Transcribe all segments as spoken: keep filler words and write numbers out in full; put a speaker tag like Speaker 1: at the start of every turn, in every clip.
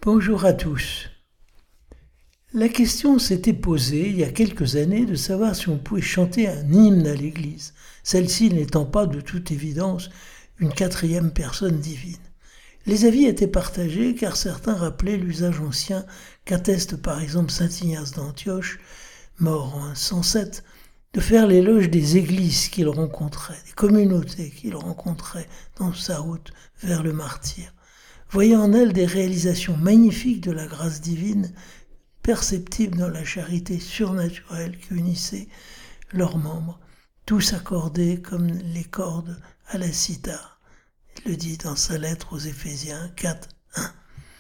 Speaker 1: Bonjour à tous. La question s'était posée il y a quelques années de savoir si on pouvait chanter un hymne à l'Église, celle-ci n'étant pas de toute évidence une quatrième personne divine. Les avis étaient partagés car certains rappelaient l'usage ancien qu'atteste par exemple saint Ignace d'Antioche, mort en cent sept, de faire l'éloge des églises qu'il rencontrait, des communautés qu'il rencontrait dans sa route vers le martyre, voyant en elles des réalisations magnifiques de la grâce divine, perceptibles dans la charité surnaturelle qui unissait leurs membres, tous accordés comme les cordes à la cithare. Il le dit dans sa lettre aux Éphésiens quatre, un.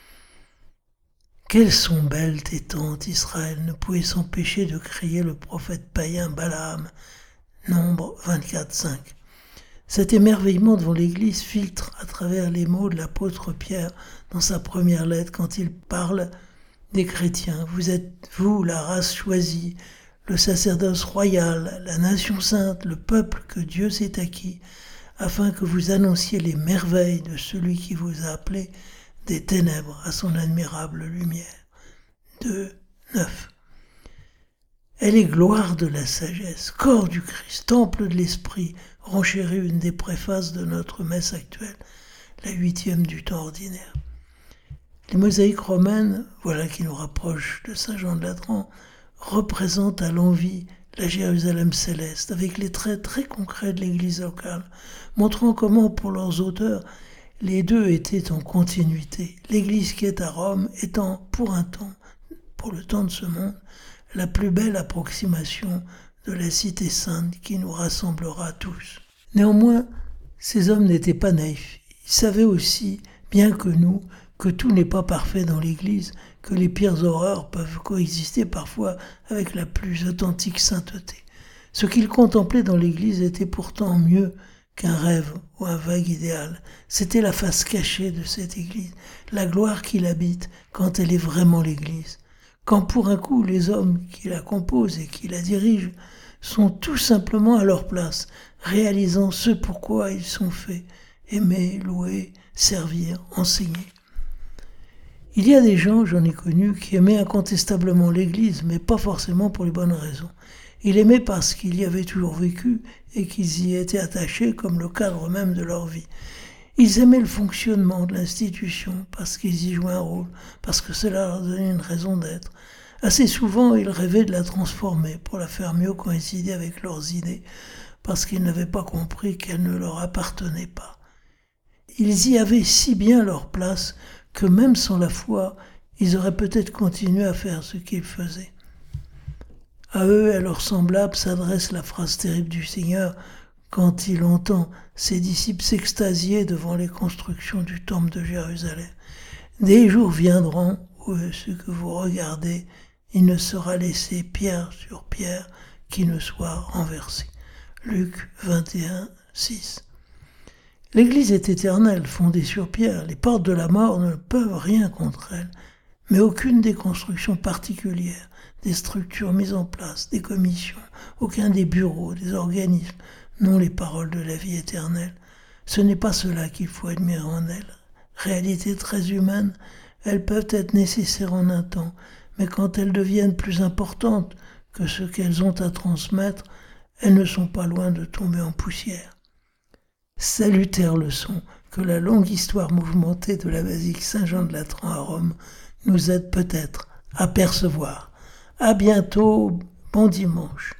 Speaker 1: Quelles sont belles tes tentes, Israël, ne pouvait s'empêcher de crier le prophète païen Balaam, Nombre vingt-quatre, cinq. Cet émerveillement devant l'Église filtre à travers les mots de l'apôtre Pierre dans sa première lettre quand il parle des chrétiens. Vous êtes, vous, la race choisie, le sacerdoce royal, la nation sainte, le peuple que Dieu s'est acquis, afin que vous annonciez les merveilles de celui qui vous a appelés des ténèbres à son admirable lumière. deux, neuf. Elle est gloire de la sagesse, corps du Christ, temple de l'Esprit, renchérit une des préfaces de notre messe actuelle, la huitième du temps ordinaire. Les mosaïques romaines, voilà qui nous rapproche de saint Jean de Latran, représentent à l'envi la Jérusalem céleste, avec les traits très concrets de l'Église locale, montrant comment, pour leurs auteurs, les deux étaient en continuité. L'Église qui est à Rome étant, pour un temps, pour le temps de ce monde, la plus belle approximation de la cité sainte qui nous rassemblera tous. Néanmoins, ces hommes n'étaient pas naïfs. Ils savaient aussi, bien que nous, que tout n'est pas parfait dans l'Église, que les pires horreurs peuvent coexister parfois avec la plus authentique sainteté. Ce qu'ils contemplaient dans l'Église était pourtant mieux qu'un rêve ou un vague idéal. C'était la face cachée de cette Église, la gloire qui l'habite quand elle est vraiment l'Église. Quand pour un coup les hommes qui la composent et qui la dirigent sont tout simplement à leur place, réalisant ce pourquoi ils sont faits, aimer, louer, servir, enseigner. Il y a des gens, j'en ai connu, qui aimaient incontestablement l'Église, mais pas forcément pour les bonnes raisons. Ils aimaient parce qu'ils y avaient toujours vécu et qu'ils y étaient attachés comme le cadre même de leur vie. Ils aimaient le fonctionnement de l'institution parce qu'ils y jouaient un rôle, parce que cela leur donnait une raison d'être. Assez souvent, ils rêvaient de la transformer pour la faire mieux coïncider avec leurs idées, parce qu'ils n'avaient pas compris qu'elle ne leur appartenait pas. Ils y avaient si bien leur place que même sans la foi, ils auraient peut-être continué à faire ce qu'ils faisaient. À eux et à leurs semblables s'adresse la phrase terrible du Seigneur quand il entend ses disciples s'extasier devant les constructions du temple de Jérusalem. Des jours viendront où ce que vous regardez, il ne sera laissé pierre sur pierre qui ne soit renversé. Luc vingt et un, six. L'Église est éternelle, fondée sur pierre. Les portes de la mort ne peuvent rien contre elle, mais aucune des constructions particulières, des structures mises en place, des commissions, aucun des bureaux, des organismes, n'ont les paroles de la vie éternelle. Ce n'est pas cela qu'il faut admirer en elles. Réalités très humaines, elles peuvent être nécessaires en un temps, mais quand elles deviennent plus importantes que ce qu'elles ont à transmettre, elles ne sont pas loin de tomber en poussière. Salutaire leçon que la longue histoire mouvementée de la basilique Saint-Jean de Latran à Rome nous aide peut-être à percevoir. À bientôt, bon dimanche.